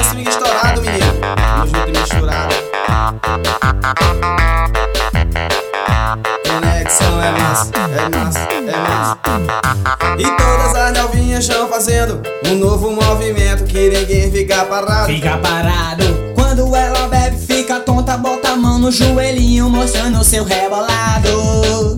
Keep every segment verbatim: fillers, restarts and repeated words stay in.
swing estourado, menino. Tamo junto e misturado. Conexão é massa, é massa, é massa. E todas as novinhas estão fazendo um novo movimento que ninguém fica parado. Fica parado. Quando ela bebe, fica tonta, bota a mão no joelhinho, mostrando o seu rebolado.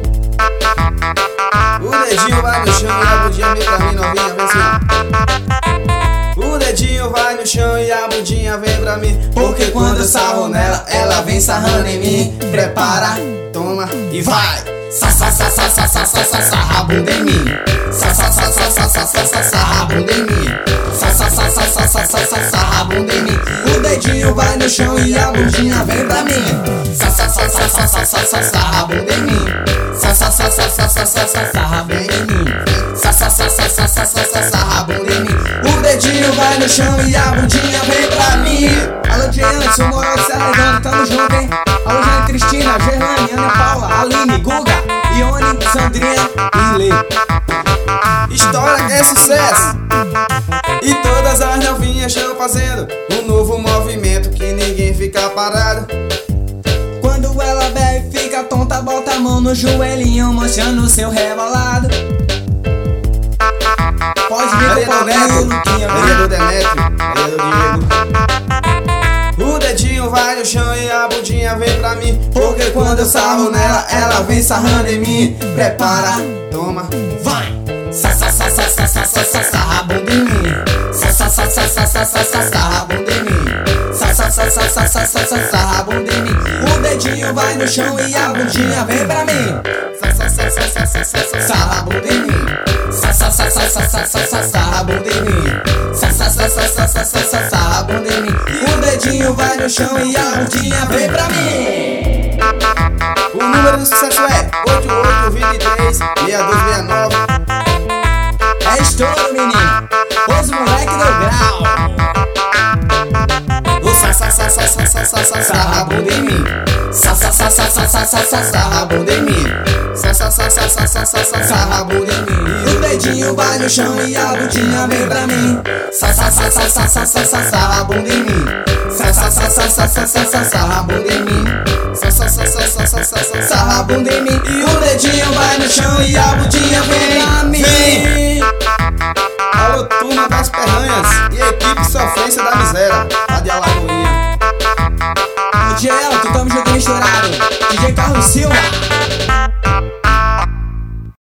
O dedinho vai no chão e a bundinha vem pra mim, novinha, vem assim. O dedinho vai no chão e a bundinha vem pra mim, porque quando eu sarro nela, ela vem sarrando em mim. Prepara, toma e vai. Sa sa sa sa sa sa sa sa sarra a bunda em mim. Sa sa sa sa sa sa sa sa sarra a bunda em mim. Sa sa sa sa sa sa sa sa sarra a bunda em mim. O dedinho vai no chão e a bundinha vem pra mim. Sa sa sa sa sa sa sa sa sarra a bunda em mim. Sa sa sa sa sa sa sa sa sarra a bunda em mim. Sa sa sa sa sa sa sa sa sarra a bunda em mim. O dedinho vai no chão e a bundinha vem pra mim. Alô, Diana, sou Moral de Salegano, tamo junto, hein? Alô, Jane, Cristina, Gerlane, Ana Paula, Aline, Guga, Ione, Sandrinha e Lê. História que é sucesso. E todas as novinhas estão fazendo um novo movimento que ninguém fica parado. Quando ela bebe, fica tonta, bota a mão no joelhinho, mostrando o seu rebolado. Pode vir Maria com o do Paulinho, Neto, Luquinha, Maria do Demetrio, Maria do Diego. O dedinho vai no chão e a bundinha vem pra mim, porque quando eu sarro nela, ela vem sarrando em mim. Prepara, toma, vai! sa sa sa sa sa sa sa sa sarra a bunda em mim. Sa sa sa sa sa sa sa sa sarra a bunda em mim. Sa sa sa sa sa sa sa sa sarra a bunda em mim. O dedinho vai no chão e a bundinha vem pra mim. Sa sa sa sa sa sa sa sa sarra a bunda em mim. Sa sa sa sa sa sa sa sa sarra a bunda em mim. Sa sa sa sa sa sa sa sa sarra a bunda em mim. O dedinho vai no chão e a bundinha vem pra mim. O número do sucesso é oito oito dois três, seis dois seis nove. É estouro, menino. Os moleque do grau. O sa sa sa sa sa sa sa sa sarra a bunda em mim. Sa sa sa sa sa sa sa sa sarra a bunda em mim. Sa sa sa sa sa sa sa sa sarra a bunda em mim. O dedinho vai no chão e a bundinha vem pra mim. Sa sa sa sa sa sa sa sa sarra a bunda em mim. Sa sa sa sa sa sa sa sa sarra a bunda em mim. Sa sa sa sa sa sa sa sa sarra a bunda em mim. E o dedinho vai no chão e a bundinha vem pra mim. Vem! Alô, turma das Perranhas e equipe Sofrência da Miséria, a de Alagoinha. D J Elton, tamo junto e misturado. D J Carlos Silva.